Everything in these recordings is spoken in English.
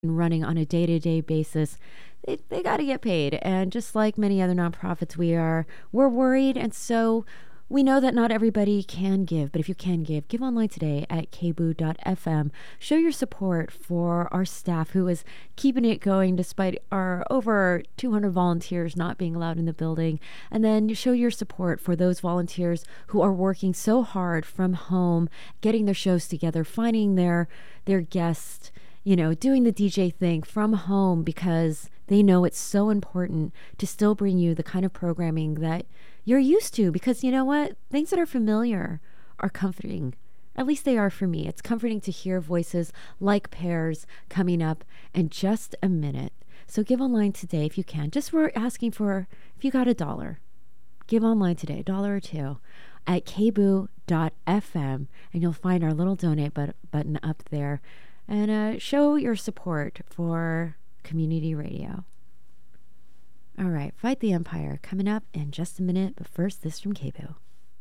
running on a day-to-day basis, they got to get paid. And just like many other nonprofits, we're worried. And so we know that not everybody can give, but if you can give online today at kboo.fm. Show your support for our staff who is keeping it going despite our over 200 volunteers not being allowed in the building. And then show your support for those volunteers who are working so hard from home, getting their shows together, finding their guests, doing the DJ thing from home, because they know it's so important to still bring you the kind of programming that you're used to, because you know what? Things that are familiar are comforting. At least they are for me. It's comforting to hear voices like Pear's coming up in just a minute. So give online today if you can. Just we're asking for, if you got $1, give online today, $1 or $2 at kboo.fm, and you'll find our little donate button up there. And show your support for community radio. All right, Fight the Empire coming up in just a minute, but first, this from KBOO.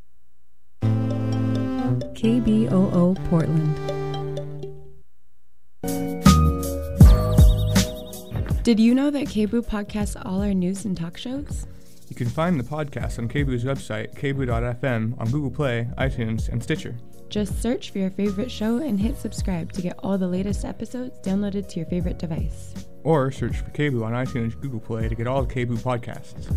KBOO Portland. Did you know that KBOO podcasts all our news and talk shows? You can find the podcast on KBOO's website, kboo.fm, on Google Play, iTunes, and Stitcher. Just search for your favorite show and hit subscribe to get all the latest episodes downloaded to your favorite device. Or search for KBOO on iTunes and Google Play to get all the KBOO podcasts.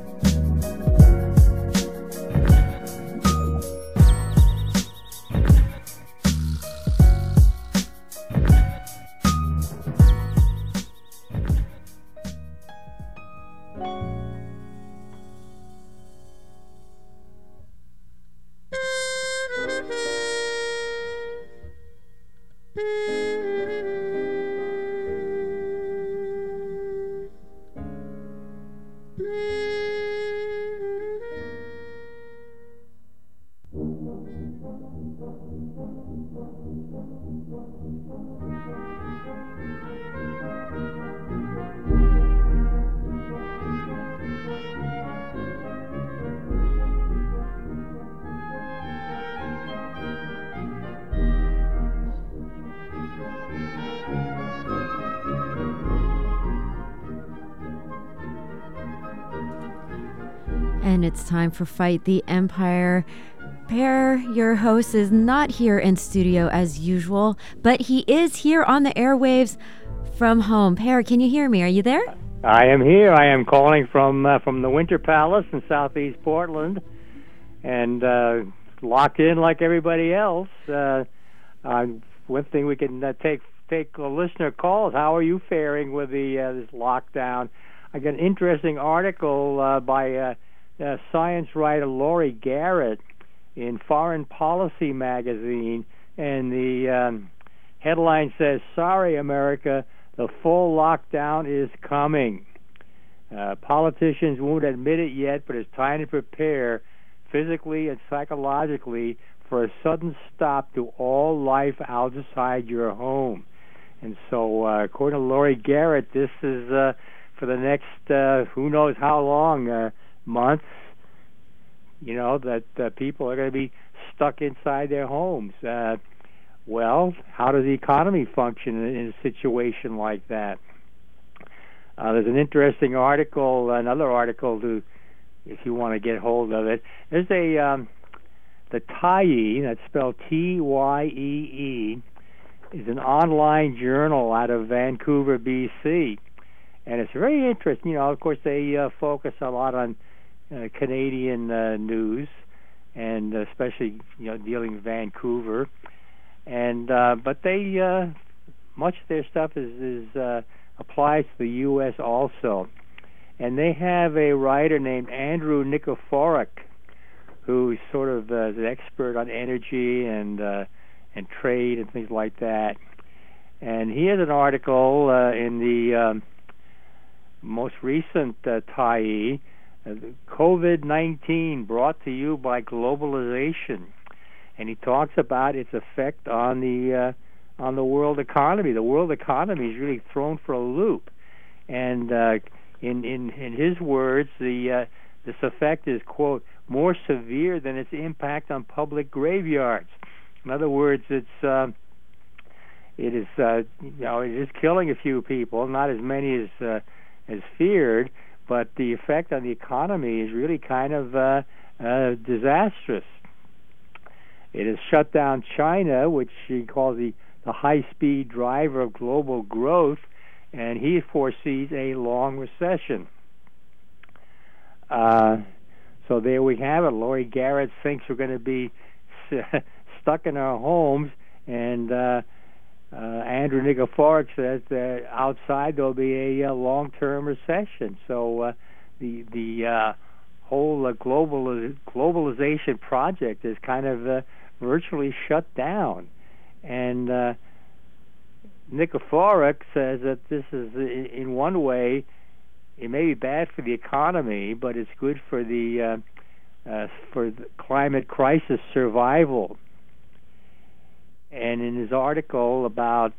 And it's time for Fight the Empire. Pear, your host, is not here in studio as usual, but he is here on the airwaves from home. Pear, can you hear me? Are you there? I am here. I am calling from the Winter Palace in southeast Portland, and locked in like everybody else. One thing we can take listener calls. How are you faring with this lockdown? I got an interesting article by science writer Laurie Garrett in Foreign Policy magazine, and the headline says, "Sorry, America, the full lockdown is coming. Politicians won't admit it yet, but it's time to prepare physically and psychologically for a sudden stop to all life outside your home." And so, according to Laurie Garrett, this is for the next who knows how long, months, that people are going to be stuck inside their homes. Well, how does the economy function in a situation like that? There's an interesting article, another article, if you want to get hold of it. There's the Tyee, that's spelled Tyee, is an online journal out of Vancouver, BC. And it's very interesting. Of course, they focus a lot on Canadian news, and especially dealing with Vancouver. And but they much of their stuff is applies to the U.S. also. And they have a writer named Andrew Nikiforuk, who's sort of an expert on energy and trade and things like that. And he has an article in the most recent Tyee, COVID-19 brought to you by globalization, and he talks about its effect on the world economy. The world economy is really thrown for a loop, and in his words, this effect is, quote, more severe than its impact on public graveyards. In other words, it is it is killing a few people, not as many as feared, but the effect on the economy is really kind of disastrous. It has shut down China, which he calls the high-speed driver of global growth, and he foresees a long recession. So there we have it. Laurie Garrett thinks we're going to be stuck in our homes, and Andrew Nikiforuk says that outside there'll be a long-term recession. So the whole globalization project is kind of virtually shut down. And Nikiforuk says that this is, in one way, it may be bad for the economy, but it's good for the climate crisis survival. And in his article about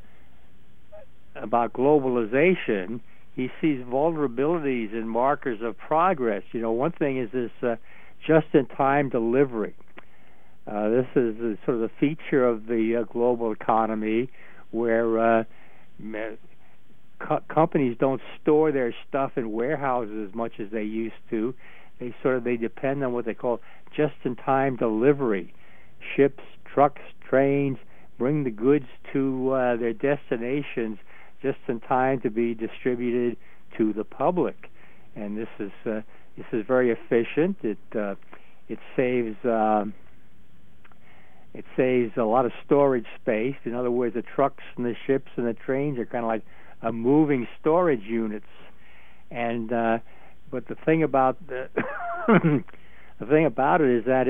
globalization, he sees vulnerabilities and markers of progress. One thing is this just-in-time delivery. This is sort of the feature of the global economy, where companies don't store their stuff in warehouses as much as they used to. They depend on what they call just-in-time delivery. Ships, trucks, trains bring the goods to their destinations just in time to be distributed to the public, and this is very efficient. It saves a lot of storage space. In other words, the trucks and the ships and the trains are kind of like moving storage units. And but the thing about it is that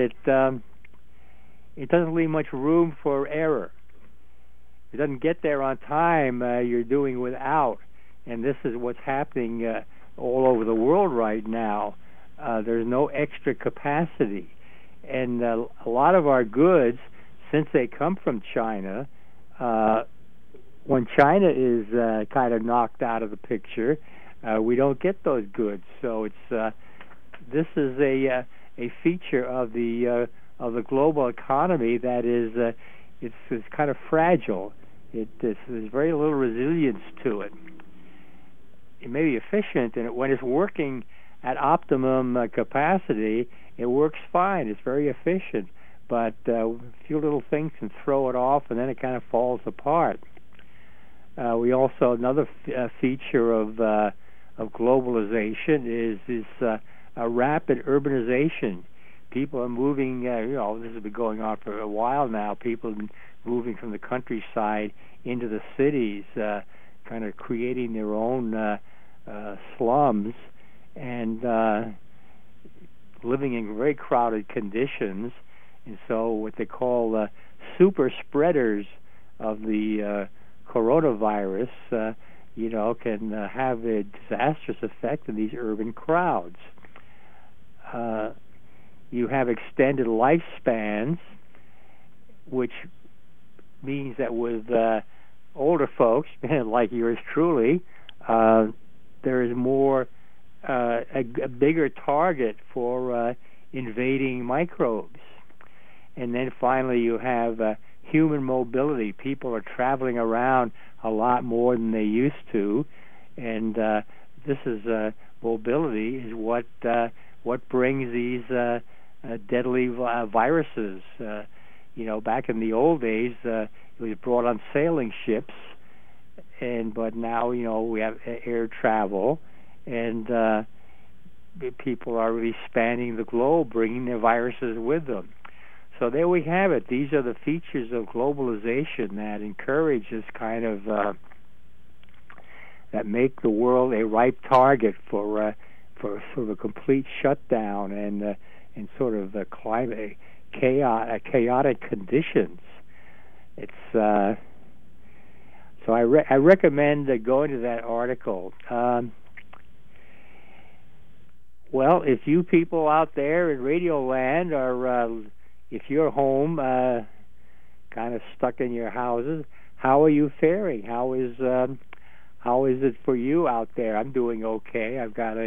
it doesn't leave much room for error. If it doesn't get there on time, you're doing without. And this is what's happening all over the world right now. There's no extra capacity. And a lot of our goods, since they come from China, when China is kind of knocked out of the picture, we don't get those goods. So this is a feature of the global economy that is it's kind of fragile. There's very little resilience to it. It may be efficient, and when it's working at optimum capacity, it works fine. It's very efficient, but a few little things can throw it off, and then it kind of falls apart. We also, another feature of globalization is a rapid urbanization. People are moving, this has been going on for a while now. People have been moving from the countryside into the cities, kind of creating their own slums and living in very crowded conditions. And so what they call super spreaders of the coronavirus, can have a disastrous effect on these urban crowds. You have extended lifespans, which means that with older folks, like yours truly, there is more a bigger target for invading microbes. And then finally you have human mobility. People are traveling around a lot more than they used to, and this is mobility is what brings these deadly viruses. Back in the old days, it was brought on sailing ships, but now we have air travel, and people are really spanning the globe, bringing their viruses with them. So there we have it. These are the features of globalization that encourage this kind of that make the world a ripe target for sort of a complete shutdown and sort of climate chaotic conditions. It's so I recommend going to that article. Well, if you people out there in Radio Land are if you're home, kind of stuck in your houses, how are you faring? How is it for you out there? I'm doing okay. I've got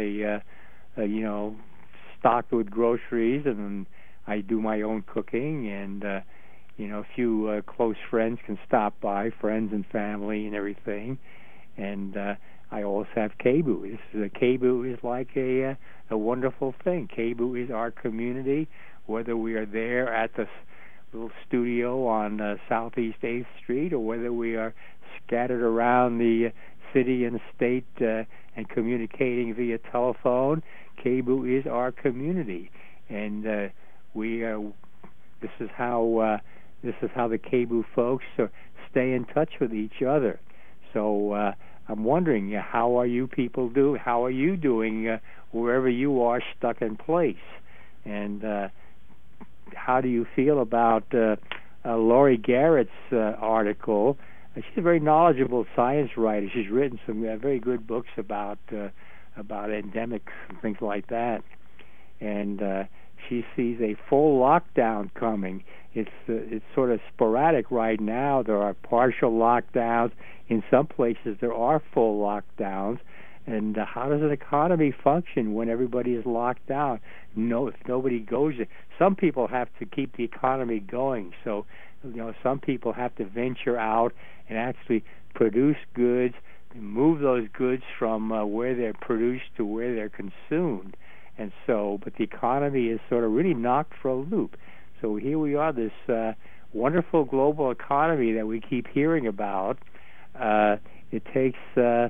stocked with groceries, and I do my own cooking, and a few close friends can stop by, friends and family and everything. And I also have KBOO. KBOO is like a wonderful thing. KBOO is our community, whether we are there at the little studio on Southeast 8th Street or whether we are scattered around the city and state and communicating via telephone. KBOO is our community, and this is how the KBOO folks stay in touch with each other. So I'm wondering, how are you people doing? How are you doing wherever you are stuck in place? And how do you feel about Laurie Garrett's article? She's a very knowledgeable science writer. She's written some very good books about endemics and things like that. And she sees a full lockdown coming. It's sort of sporadic right now. There are partial lockdowns. In some places, there are full lockdowns. And how does an economy function when everybody is locked down? If nobody goes there. Some people have to keep the economy going. So, some people have to venture out and actually produce goods, move those goods from where they're produced to where they're consumed. And so, but the economy is sort of really knocked for a loop. So here we are, this wonderful global economy that we keep hearing about. It takes, a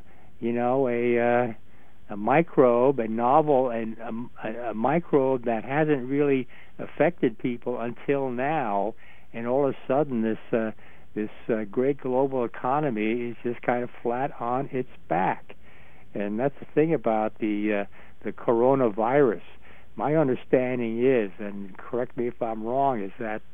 microbe, a novel, and a microbe that hasn't really affected people until now, and all of a sudden this great global economy is just kind of flat on its back. And that's the thing about the coronavirus. My understanding is, and correct me if I'm wrong, is that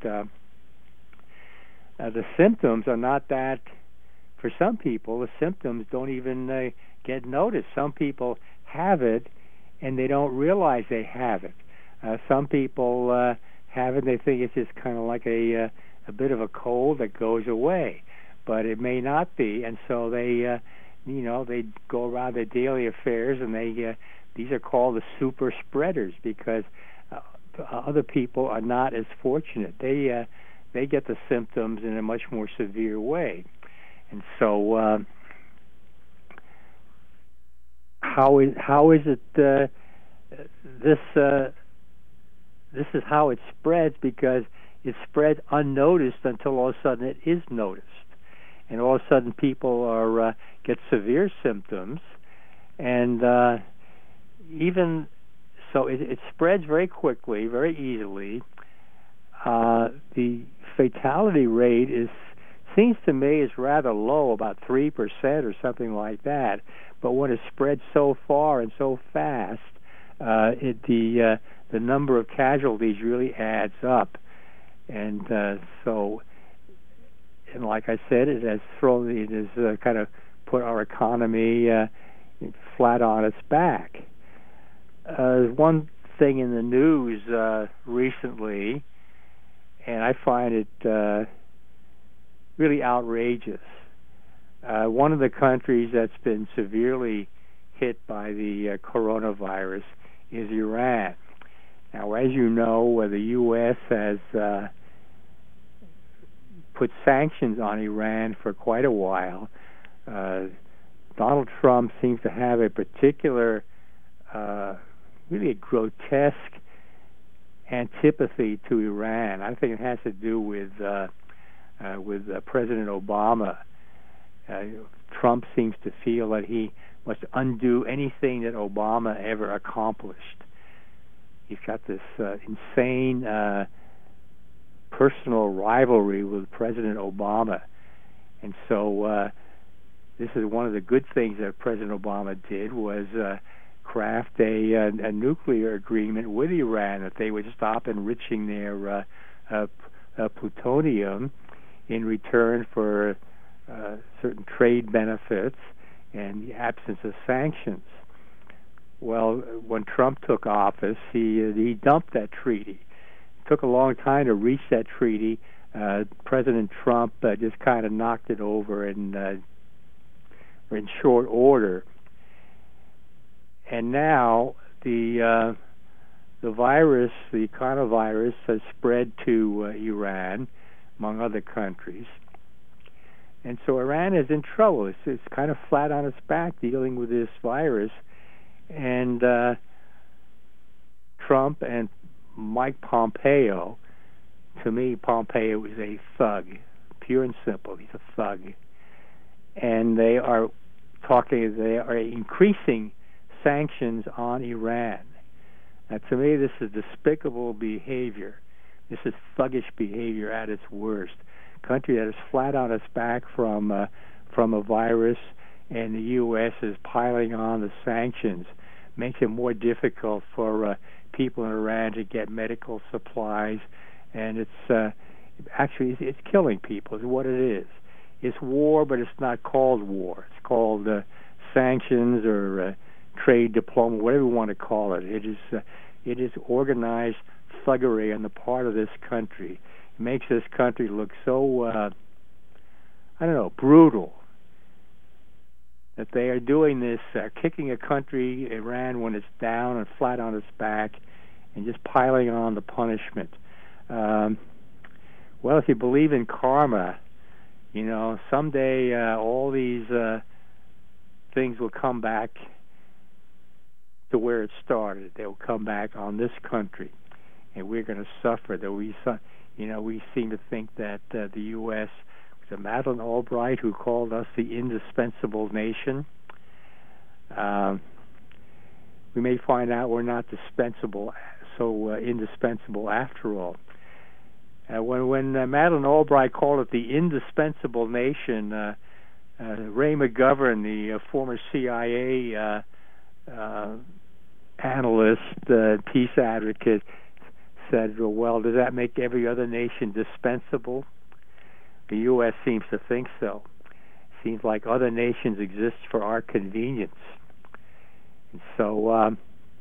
the symptoms are not that. For some people, the symptoms don't even get noticed. Some people have it, and they don't realize they have it. Some people have it, and they think it's just kind of like a bit of a cold that goes away, but it may not be. And so they go around their daily affairs, and these are called the super spreaders because other people are not as fortunate. They get the symptoms in a much more severe way. And so, how is it? This is how it spreads, because it spreads unnoticed until all of a sudden it is noticed, and all of a sudden people get severe symptoms, and even so, it spreads very quickly, very easily. The fatality rate seems to me is rather low, about 3% or something like that. But when it spreads so far and so fast, the number of casualties really adds up. And so, and like I said, it has kind of put our economy flat on its back. One thing in the news recently, and I find it really outrageous. One of the countries that's been severely hit by the coronavirus is Iran. Now, as you know, the U.S. has put sanctions on Iran for quite a while. Donald Trump seems to have a particular, really a grotesque antipathy to Iran. I think it has to do with President Obama. Trump seems to feel that he must undo anything that Obama ever accomplished. He's got this insane personal rivalry with President Obama. And so this is one of the good things that President Obama did, was craft a nuclear agreement with Iran, that they would stop enriching their plutonium in return for certain trade benefits and the absence of sanctions. Well, when Trump took office, he dumped that treaty. It took a long time to reach that treaty. President Trump just kind of knocked it over in short order. And now the virus, the coronavirus, has spread to Iran. among other countries. And so Iran is in trouble. It's kind of flat on its back dealing with this virus. And Trump and Mike Pompeo, to me, Pompeo is a thug, pure and simple. He's a thug. And they are increasing sanctions on Iran. Now, to me, this is despicable behavior. This is thuggish behavior at its worst. A country that is flat on its back from a virus, and the U.S. is piling on the sanctions, makes it more difficult for people in Iran to get medical supplies, and it's killing people. Is what it is. It's war, but it's not called war. It's called sanctions or trade diplomacy, whatever you want to call it. It is organized thuggery on the part of this country. It makes this country look so, brutal, that they are doing this, kicking a country, Iran, when it's down and flat on its back, and just piling on the punishment. Well, if you believe in karma, someday all these things will come back to where it started. They will come back on this country, and we're going to suffer. We seem to think that the U.S. was it Madeleine Albright who called us the indispensable nation. We may find out we're not indispensable after all. When Madeleine Albright called it the indispensable nation, Ray McGovern, the former CIA analyst, peace advocate, said, well, does that make every other nation dispensable? The U.S. seems to think so. Seems like other nations exist for our convenience. And so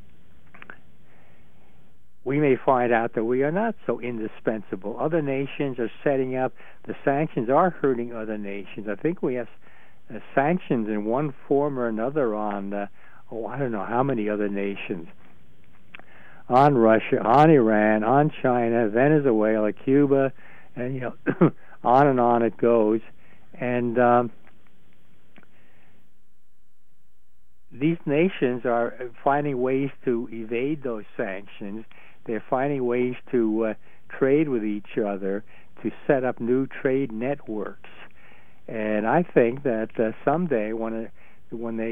we may find out that we are not so indispensable. Other nations are setting up, the sanctions are hurting other nations. I think we have sanctions in one form or another on, I don't know how many other nations. On Russia, on Iran, on China, Venezuela, Cuba, and on and on it goes. And these nations are finding ways to evade those sanctions. They're finding ways to trade with each other, to set up new trade networks. And I think that someday, when they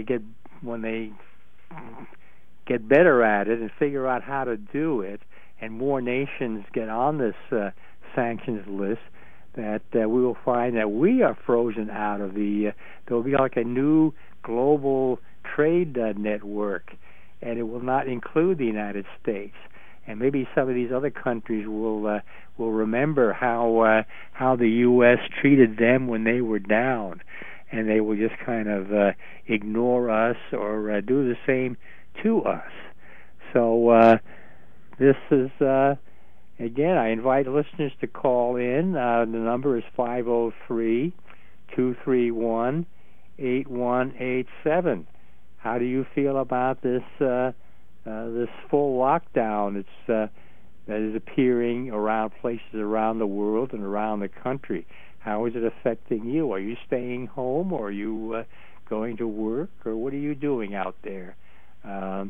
get better at it and figure out how to do it, and more nations get on this sanctions list, that we will find that we are frozen out of there will be like a new global trade network, and it will not include the United States. And maybe some of these other countries will remember how the U.S. treated them when they were down, and they will just kind of ignore us or do the same to us. So this is, again, I invite listeners to call in. The number is 503-231-8187. How do you feel about this this full lockdown that is appearing around places around the world and around the country? How is it affecting you? Are you staying home, or are you going to work, or what are you doing out there? How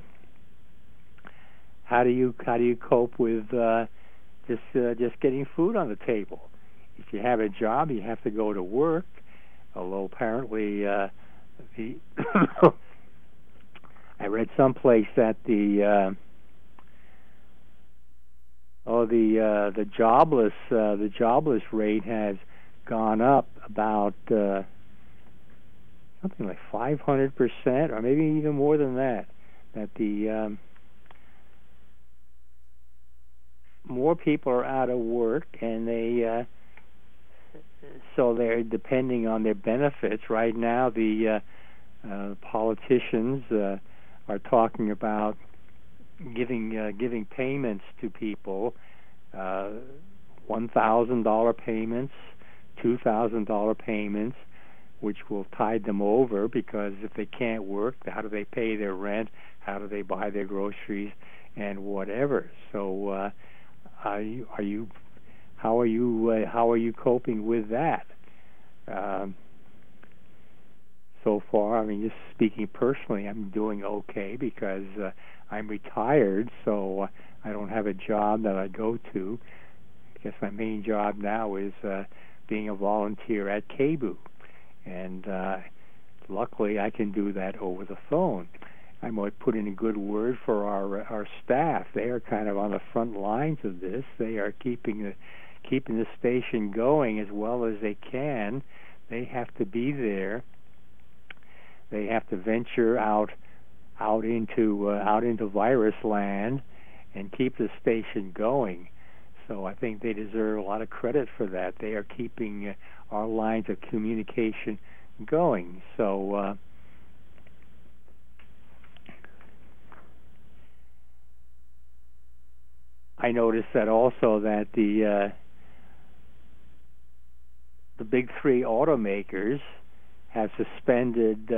do you cope with just getting food on the table? If you have a job, you have to go to work. Although apparently I read someplace that the jobless rate has gone up about something like 500%, or maybe even more than that. That the more people are out of work, and so they're depending on their benefits. Right now, the politicians are talking about giving payments to people, $1,000 payments, $2,000 payments, which will tide them over, because if they can't work, how do they pay their rent? How do they buy their groceries and whatever? So are you how are you coping with that? So far, I mean, just speaking personally, I'm doing okay because I'm retired, so I don't have a job that I go to. I guess my main job now is being a volunteer at KBOO, and luckily I can do that over the phone. I might put in a good word for our staff. They are kind of on the front lines of this. They are keeping the station going as well as they can. They have to be there. They have to venture out into virus land and keep the station going. So I think they deserve a lot of credit for that. They are keeping our lines of communication going. So I noticed that also that the big three automakers have suspended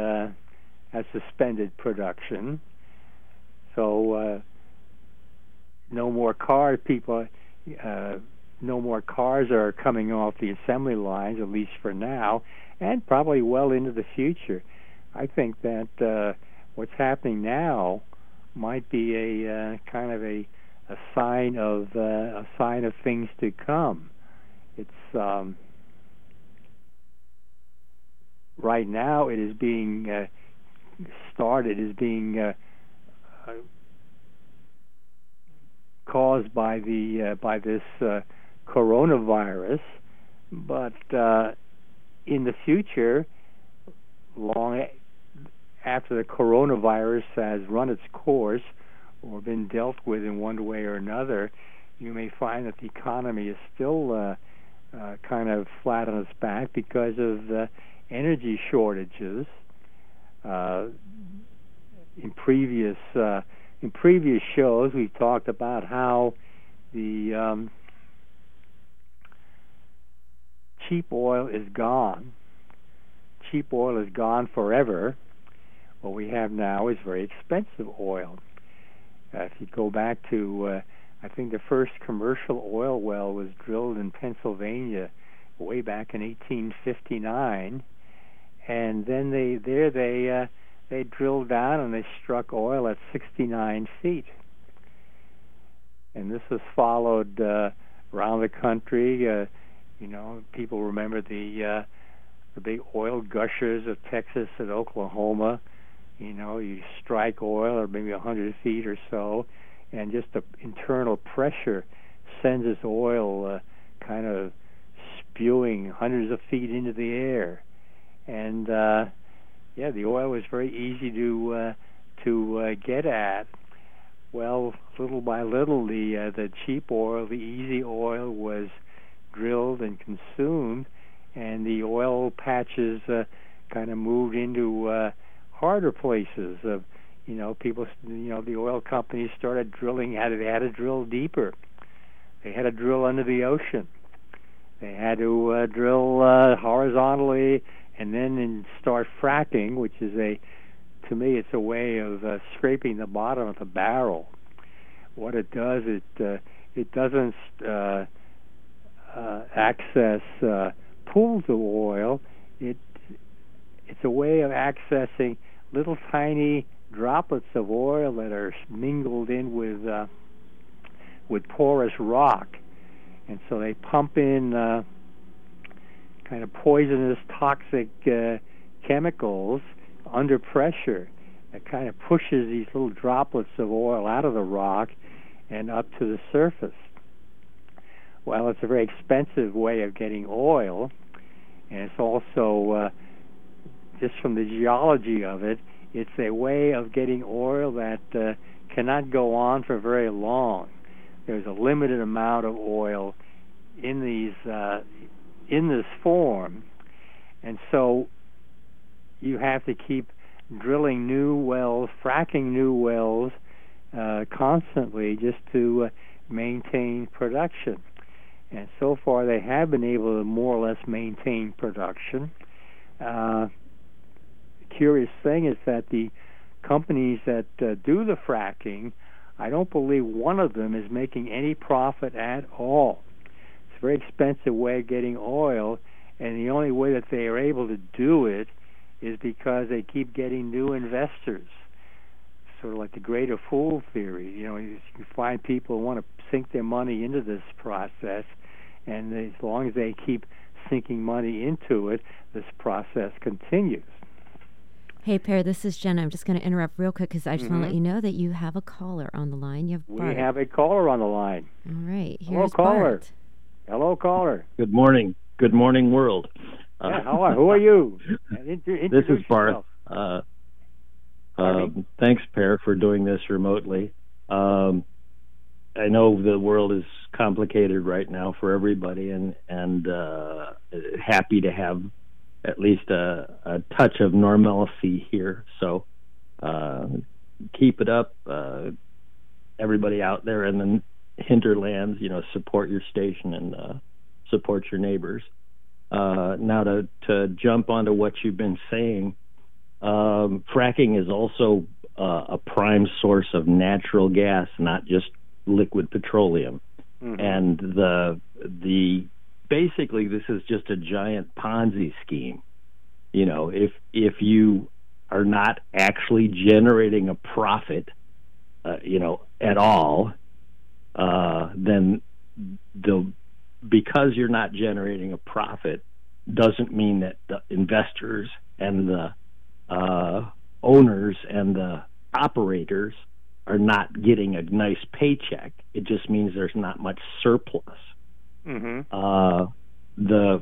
production. So no more cars. No more cars are coming off the assembly lines, at least for now, and probably well into the future. I think that what's happening now might be a kind of a sign of things to come. It's right now it is being started is being caused by this coronavirus, but in the future, long after the coronavirus has run its course or been dealt with in one way or another, you may find that the economy is still kind of flat on its back because of energy shortages. In previous shows, we've talked about how the cheap oil is gone. Cheap oil is gone forever. What we have now is very expensive oil. If you go back to, I think the first commercial oil well was drilled in Pennsylvania way back in 1859, and then they drilled down and they struck oil at 69 feet. And this was followed around the country. People remember the big oil gushers of Texas and Oklahoma. You strike oil or maybe 100 feet or so, and just the internal pressure sends this oil kind of spewing hundreds of feet into the air. And the oil was very easy to get at. Well, little by little, the cheap oil, the easy oil, was drilled and consumed, and the oil patches kind of moved into harder places. People, the oil companies started drilling. They had to drill deeper. They had to drill under the ocean. They had to drill horizontally, and then start fracking, which is to me, it's a way of scraping the bottom of the barrel. What it does, it doesn't access pools of oil. It's a way of accessing little tiny droplets of oil that are mingled in with porous rock, and so they pump in kind of poisonous, toxic chemicals under pressure. It kind of pushes these little droplets of oil out of the rock and up to the surface. Well, it's a very expensive way of getting oil, and it's also, just from the geology of it, it's a way of getting oil that cannot go on for very long. There's a limited amount of oil in this form, and so you have to keep drilling new wells, fracking new wells constantly just to maintain production. And so far they have been able to more or less maintain production. The curious thing is that the companies that do the fracking, I don't believe one of them is making any profit at all. a very expensive way of getting oil, and the only way that they are able to do it is because they keep getting new investors. Sort of like the greater fool theory. You find people who want to sink their money into this process, and as long as they keep sinking money into it, this process continues. Hey, Per, this is Jenna. I'm just going to interrupt real quick because I just want to let you know that you have a caller on the line. You have Bart. We have a caller on the line. All right. Hello, Here's caller. Bart. Hello, caller. Good morning. Good morning, world. Yeah, who are you? This is Bart. Thanks, Per, for doing this remotely. I know the world is complicated right now for everybody, and happy to have at least a touch of normalcy here. So keep it up, everybody out there in the hinterlands. Support your station and support your neighbors. Now to jump onto what you've been saying. Fracking is also a prime source of natural gas, not just liquid petroleum. Mm-hmm. And the basically this is just a giant Ponzi scheme. If you are not actually generating a profit, at all, then because you're not generating a profit doesn't mean that the investors and the owners and the operators are not getting a nice paycheck. It just means there's not much surplus. Mm-hmm. The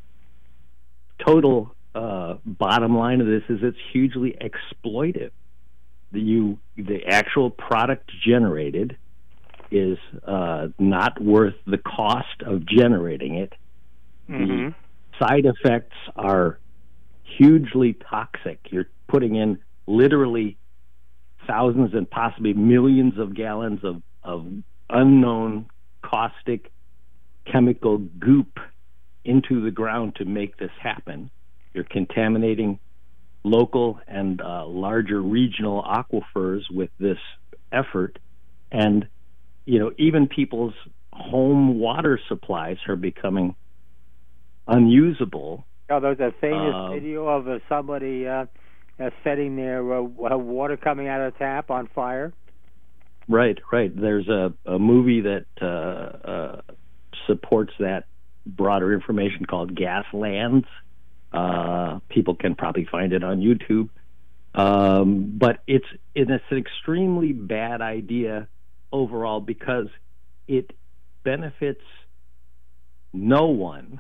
total bottom line of this is it's hugely exploitive. The actual product generated is not worth the cost of generating it. Mm-hmm. The side effects are hugely toxic. You're putting in literally thousands and possibly millions of gallons of unknown caustic chemical goop into the ground to make this happen. You're contaminating local and larger regional aquifers with this effort. And, even people's home water supplies are becoming unusable. Oh, there's a famous video of somebody setting their water coming out of the tap on fire. Right. There's a movie that supports that broader information called Gaslands. People can probably find it on YouTube. But it's an extremely bad idea overall because it benefits no one,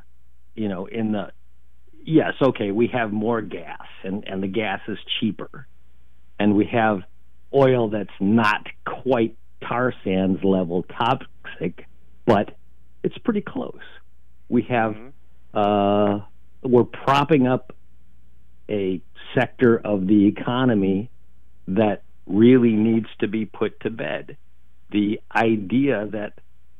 yes, okay, we have more gas and the gas is cheaper. And we have oil that's not quite tar sands level toxic, but it's pretty close. We have, we're propping up a sector of the economy that really needs to be put to bed. The idea that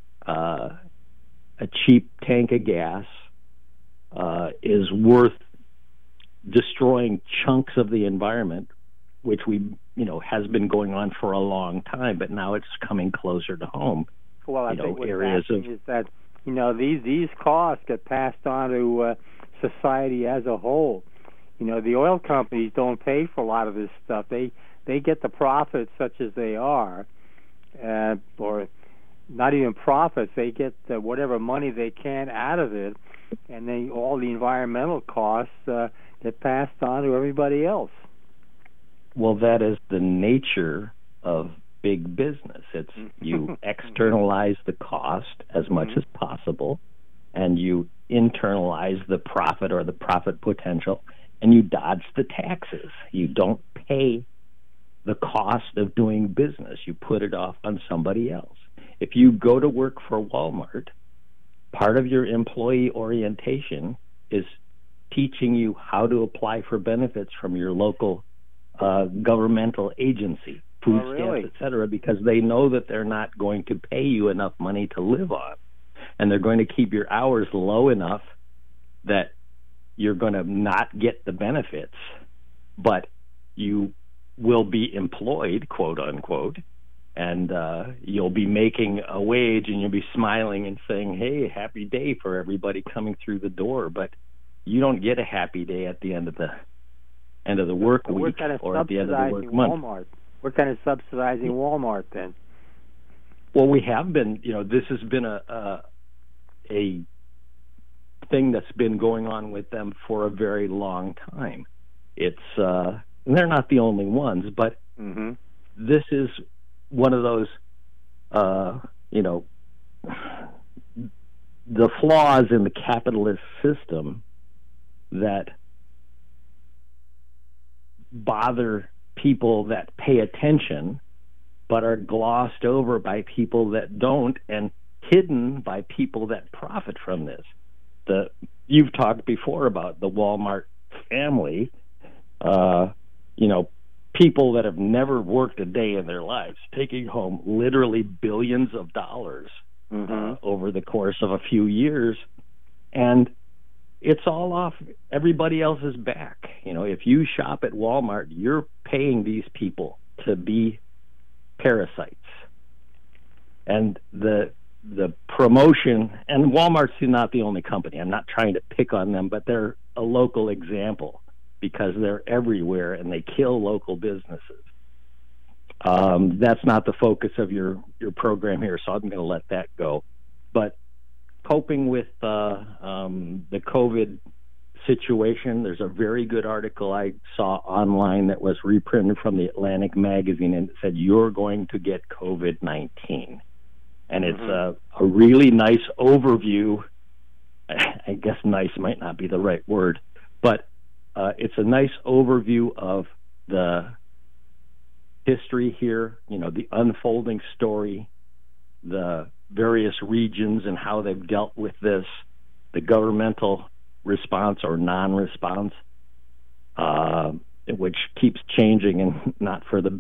a cheap tank of gas is worth destroying chunks of the environment, which has been going on for a long time, but now it's coming closer to home. Well, I think what's happening is that these costs get passed on to society as a whole. The oil companies don't pay for a lot of this stuff. They get the profits such as they are, or not even profits. They get whatever money they can out of it, and then all the environmental costs get passed on to everybody else. Well, that is the nature of big business. It's you externalize the cost as much as possible, and you internalize the profit or the profit potential, and you dodge the taxes. You don't pay the cost of doing business. You put it off on somebody else. If you go to work for Walmart, part of your employee orientation is teaching you how to apply for benefits from your local governmental agency, food stamps, et cetera, because they know that they're not going to pay you enough money to live on. And they're going to keep your hours low enough that you're going to not get the benefits, but you will be employed, quote unquote, and you'll be making a wage, and you'll be smiling and saying, "Hey, happy day" for everybody coming through the door. But you don't get a happy day at the end of the work week or at the end of the work month. We're kind of subsidizing Walmart then. Well, we have been. This has been a thing that's been going on with them for a very long time. It's they're not the only ones, but this is one of those, the flaws in the capitalist system that bother people that pay attention, but are glossed over by people that don't, and hidden by people that profit from this. You've talked before about the Walmart family, people that have never worked a day in their lives, taking home literally billions of dollars over the course of a few years, and it's all off everybody else's back. If you shop at Walmart, you're paying these people to be parasites. And the promotion, and Walmart's not the only company. I'm not trying to pick on them, but they're a local example because they're everywhere and they kill local businesses. That's not the focus of your program here, so I'm going to let that go. But coping with the COVID situation, there's a very good article I saw online that was reprinted from the Atlantic magazine, and it said, "You're going to get COVID-19." And it's a really nice overview. I guess nice might not be the right word, but it's a nice overview of the history here, the unfolding story, the various regions and how they've dealt with this, the governmental response or non-response, which keeps changing and not for the